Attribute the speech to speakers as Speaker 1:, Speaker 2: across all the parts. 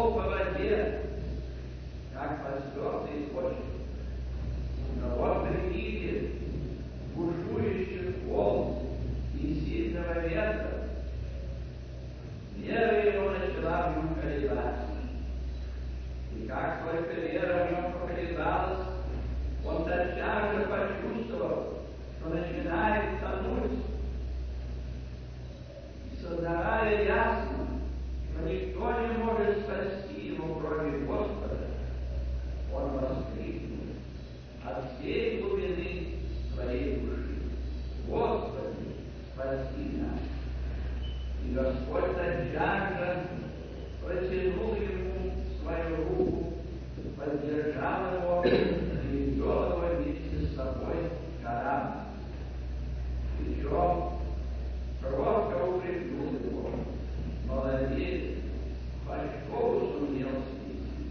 Speaker 1: шел по воде, как по звездной почве. Но вот при виде бушующих волн и сильного ветра вера его начала в нем колебаться. И как только вера в нем поколебалась, он тотчас же почувствовал, что начинает тонуть. И сознавая ясно, что никто не может спасти его, кроме Господа, он воскликнул от всей глубины своей души: Господи, спаси нас! И Господь тотчас же протянул ему свою руку, поддержал его и ввел его вместе с собой в корабль. Причем кротко упрекнул его: молодец, почему сумел спасти?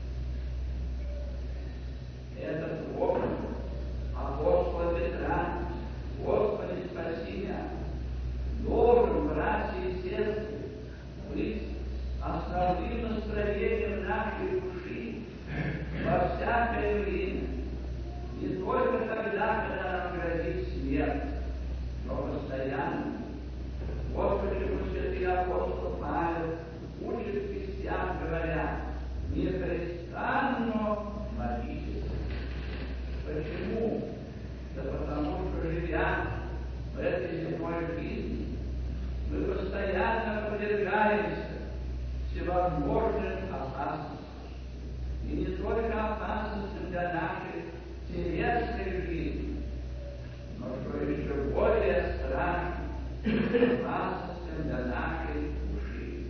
Speaker 1: Этот опыт апостола Петра: Господи, спаси меня, должен, братья и сестры, быть основным настроением нашей души во всякое время, не только тогда, когда нам грозит смерть, но постоянно. Вот почему святый апостол Павел учит христиан, говоря: непрестанно молитесь. Почему? Да потому что, живя в этой земной жизни, мы постоянно подвергаемся всевозможным опасностям. И не только опасностям для нашей телесной жизни, но что еще более страшно, опасностям для нашей души.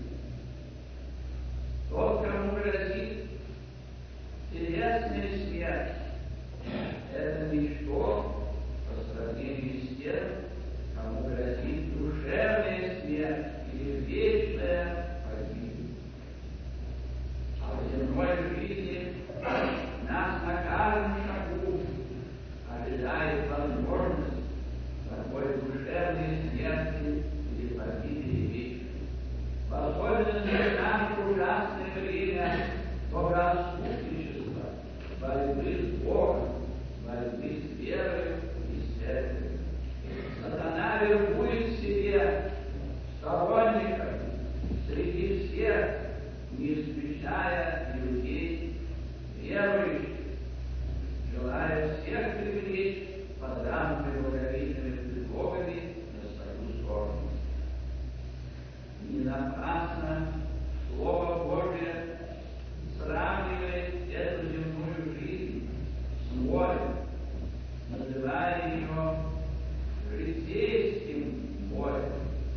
Speaker 1: Тот, кому грозит телесная смерть, это ничто по сравнению с тем, кому грозит душевная смерть или вечная погибель. А в земной жизни нас на каждом шагу ожидает возможность такой душевной смерти или погибели вечной. В особенности в наше ужасное время богоотступничества, борьбы с Богом, борьбы с верой и церковью. Сатана вербует себе сторонников среди всех, не исключая людей верующих, желая всех привлечь под разными благовидными предлогами на свою сторону. Не напрасно Слово Божие сравнивает эту земную жизнь с морем, называя ее житейским морем.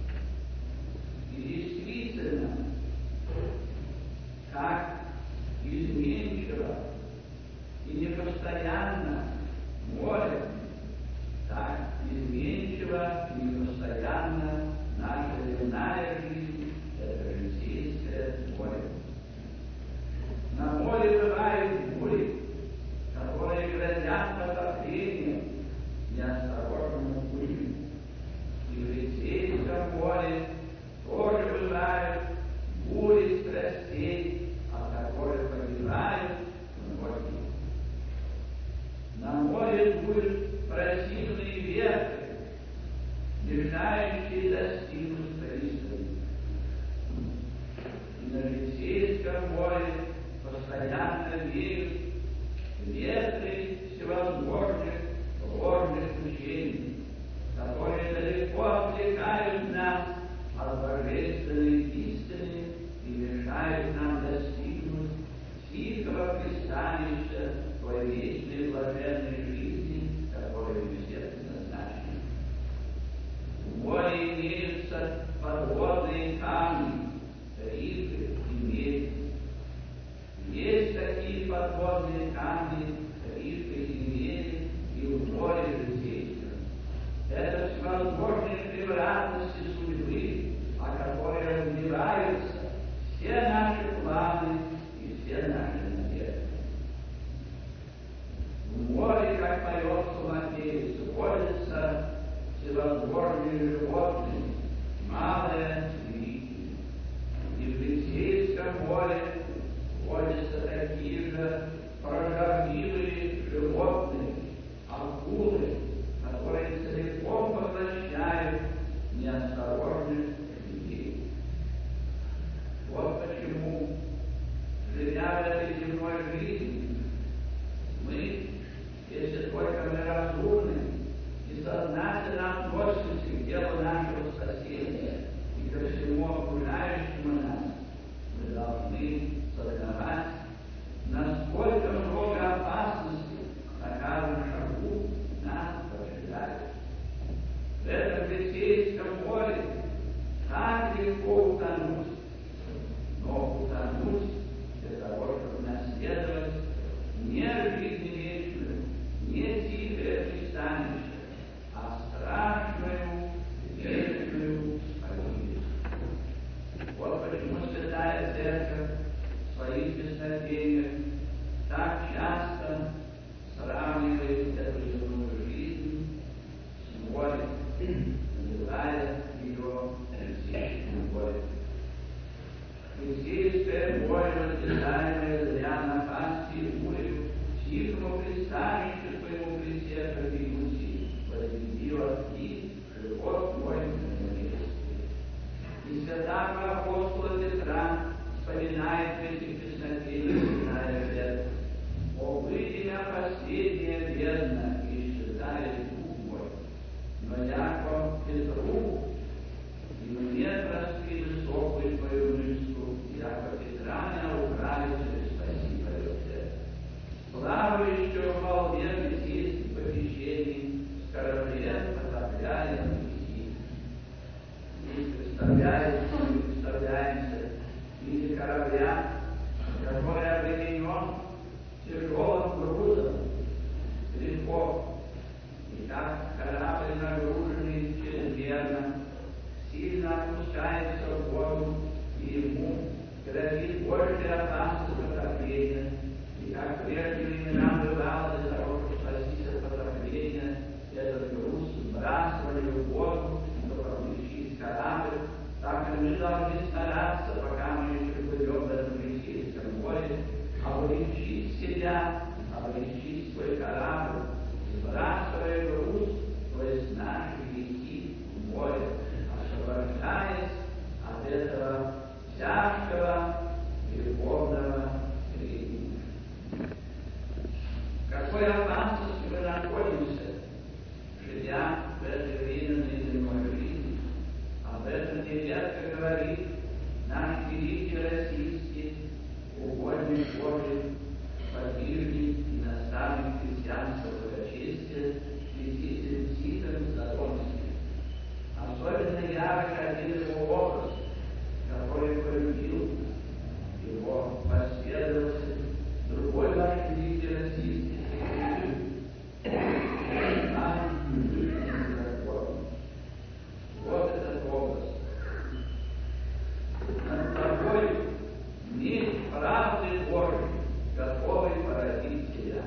Speaker 1: И действительно, как изменчиво и непостоянно море, так изменчиво и непостоянно наша земная жизнь, это житейское море. На море бывают бури, которые грозят потоплением неосторожному пути. И в житейском море тоже бывают бури страстей, от которых погибают многие. На море дуют противные ветры, мешающие достигнуть пристани. И на житейском море постоянно веют ветры всевозможных ложных учений, которые далеко отвлекают нас от божественной истины и мешают нам достигнуть тихого пристанища той вечной блаженной жизни, которую мы все предназначены. В море имеются подводные камни, рифы и медь. Есть такие подводные камни, рифы и медь и в море житейском. Это всевозможные превратности судьбы, о которые разбираются все наши планы и все наши надежды. В море, как поет Соловей, водятся всевозможные животные, малые и великие. И в житейском море жизни. Мы, если только мы разумны и сознательно относимся к делу нашего спасения и ко всему окружающему нас, мы должны сознавать, насколько много опасностей на каждом шагу нас ожидает. В этом Житейском море так легко утонуть, но утонуть для того, чтобы наследовать не жизнь вечную, не тихое пристанище, а страшную вечную погибель. Вот почему Святая Церковь в своих песнопениях так часто сравнивает эту земную жизнь с морем, называя ее Елисейским морем. Елисейское море, воздержаемое зря напасти и бурю, тихому пристанищу своему присев, как Иисус, возведила и живот мой на небесный. И святого апостола Петра вспоминает в этих песнопениях Святая Церковь: «О, выйди на последнее бездна, и исчезает дух мой, но яко Петру и мне прости высокую твою мышцу, яко Петра не управится, спаси твое сердце. Плавающего в волне Елисейских попечений, с кораблем потопляем Мессию». И представляемся в виде корабля, который обременен тяжелым грузом, грехов, и как корабль, нагруженный чрезмерно, сильно опускается в воду, и ему грозит большая опасность потопления. И как в прежние времена бывало, для того, чтобы спастись от потопления, этот груз сбрасывали в воду, чтобы облегчить корабль, так и мы должны стараться, пока мы еще плывем в этом Елисейском море, облегчить себя, облегчить свой корабль, сбрасывая груз, то есть наши грехи в море, освобождаясь от этого тяжкого греховного бремени. В какой опасности мы находимся, живя в этой временной земной жизни? Об этом нередко говорит наш великий российский угодник Божий, подвижник и наставник христианского благочестия, святитель Тихон Задонский. Особенно ярок один его образ, который полюбил его последователь, другой наш великий российский вот этот образ. Над тобой меч правды Божией, готовый поразить тебя.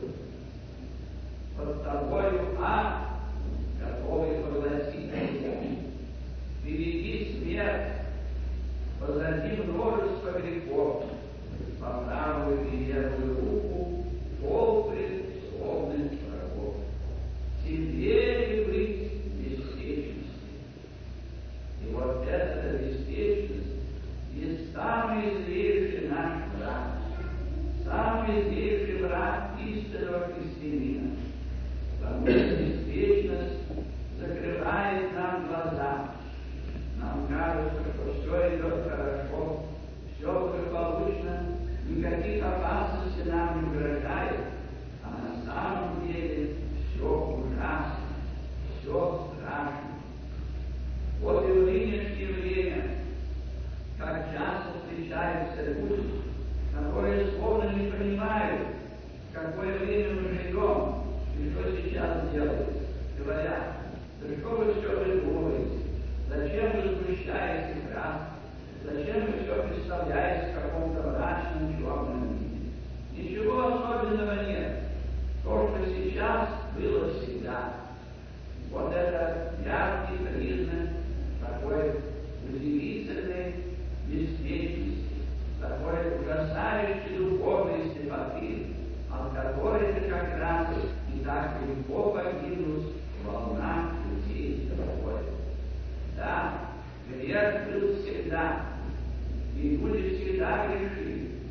Speaker 1: Под тобою ад, готовый поглотить тебя. Впереди смерть, позади множество грехов, по правую и левую руку толпы злобных врагов. Тебе ли быть беспечности? И вот эта беспечность есть самый злейший наш враг, самый злейший враг истинного христианина. Потому что беспечность закрывает нам глаза. Нам кажется, что все идет хорошо, все благополучно, никаких опасностей нам не угрожает, а на самом деле все ужасно, все страшно. Вот и в нынешнее время, как часто встречаются люди, которые словно не понимают, в какое время мы живем и что сейчас делается. Говорят: да что вы все придумываете? Зачем вы сгущаете краски? Зачем вы все представляете в каком-то мрачном черном виде? Ничего особенного нет. То, что сейчас, было всегда. Вот это яркий признак такой удивительной беспечности, такой ужасающей духовной слепоты, от которой ты как раз и так легко погибнуть в волнах Елисейского моря. Да, грех был всегда, и люди всегда грешили,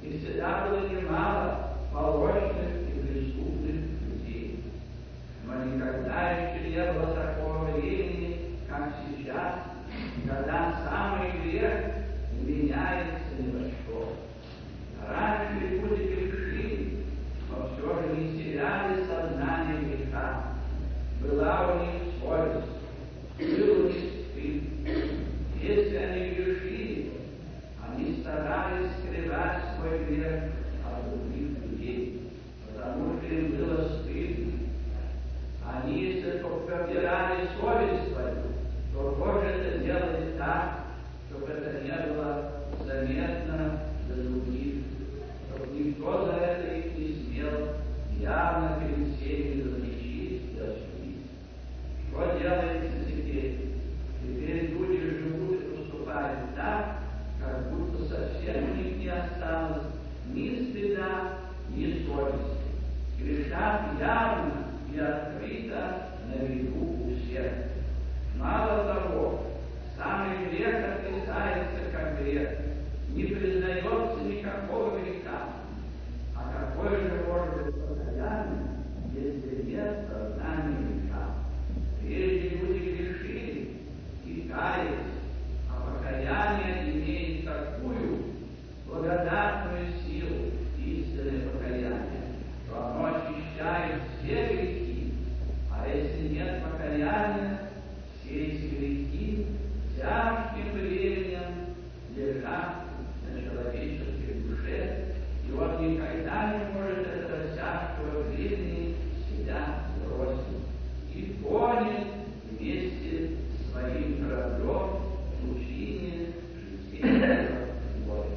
Speaker 1: и всегда было немало порочных и преступных людей. Но никогда еще не было такого времени, как сейчас, когда самый грех меняется ни во что. Раньше люди грешили, но все же не теряли сознание греха. Была у них совесть, был у них стыд. Если они грешили, они старались скрывать свой грех от других людей, потому что им было стыдно. Они, если только побирали совесть свою, то тоже это делали так, чтобы это не было заметно для других, чтобы никто за это их не смел явно перед всеми различить и осудить. Что делается теперь? Теперь люди живут и поступают так, как будто совсем у них не осталось ни стыда, ни совести. Грешат явно и открыто на виду у всех. Мало того, самый грех отрицается как грех, не признается никакого греха. А какое же может быть покаяние, если нет сознания греха? Прежде люди грешили и каялись, а покаяние имеет такую благодатную силу, истинное покаяние, что оно очищает все грехи, а если нет покаяния, все эти грехи тяжким бременем лежат на человеческой душе, и он никогда не может этого тяжкого бремени себя сбросить и тонет вместе с своим кораблем в пучине житейского моря.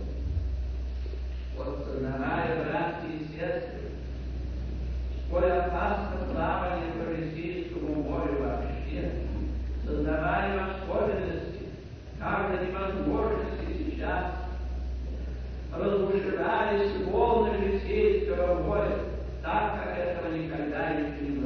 Speaker 1: Вот, сознавая, братья и сестры, сколь опасно плавание по Житейскому морю вообще, сознавая в особенности, как до невозможности сейчас разбушевались волны Житейского моря, так как этого никогда еще не